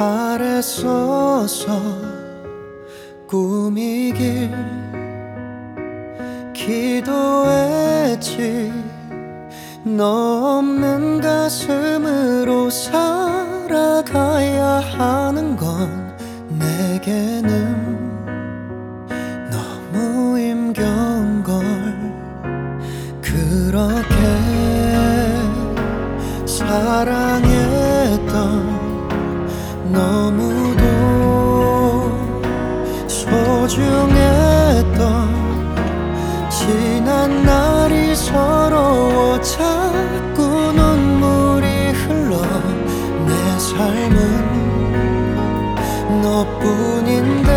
바랬었어. 꿈이길 기도했지. 너 없는 가슴으로 살아가야 하는 건 내게는 너무 힘겨운 걸. 그렇게 사랑했던 너무도 소중했던 지난 날이 서러워 자꾸 눈물이 흘러. 내 삶은 너뿐인데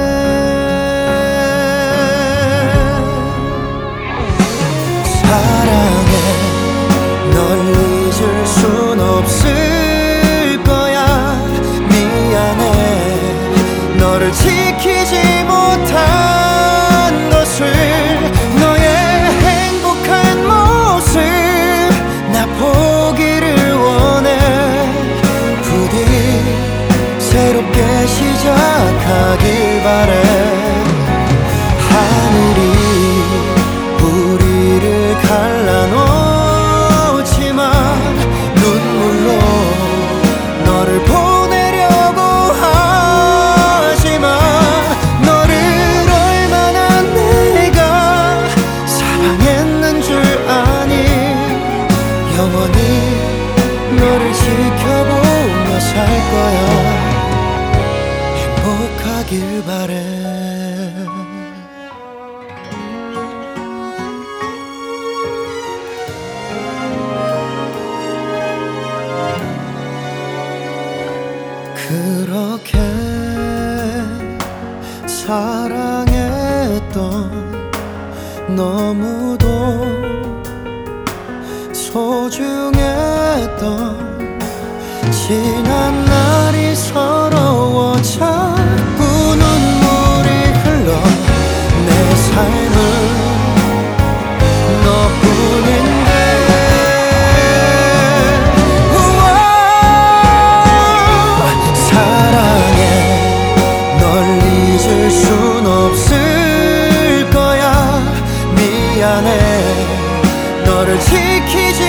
사랑해. 널 잊을 순 없을 거야. 미안해. 너를 지키지 못한 것을. 너의 행복한 모습 나 보기를 원해. 부디 새롭게 시작하길 바래. 하늘이 우리를 갈라놓지만 눈물로 너를 보내려고 하지마. 너를 얼마나 내가 사랑했는 줄 아니. 영원히 너를 지켜보며 살 거야. 행복하길 바래. 그렇게 사랑했던 너무도 소중했던 지난 날이 서러워 자꾸 눈물이 흘러. 내 삶은 너뿐인데 잊을 순 없을 거야. 미안해. 너를 지키지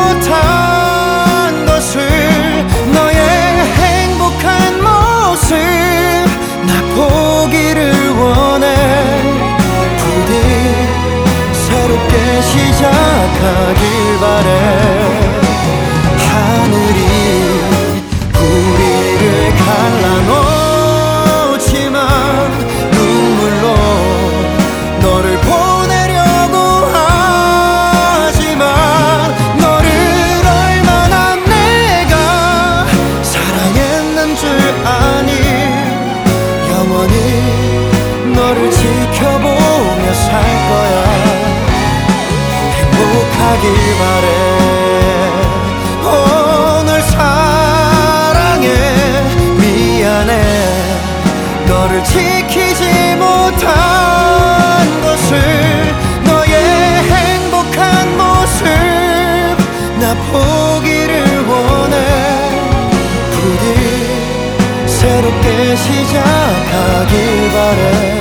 못한 것을. 너의 행복한 모습 나 보기를 원해. 부디 새롭게 시작하길 바래. 하늘이 우리를 갈라놓 너를 보내려고 하지만 너를 얼마나 내가 사랑했는 줄 아니. 영원히 너를 지켜보며 살 거야. 행복하길 바래. 널 사랑해. 미안해. 너를 지키지 못한 것을. 너의 행복한 모습 나 보기를 원해. 부디 새롭게 시작하길 바래.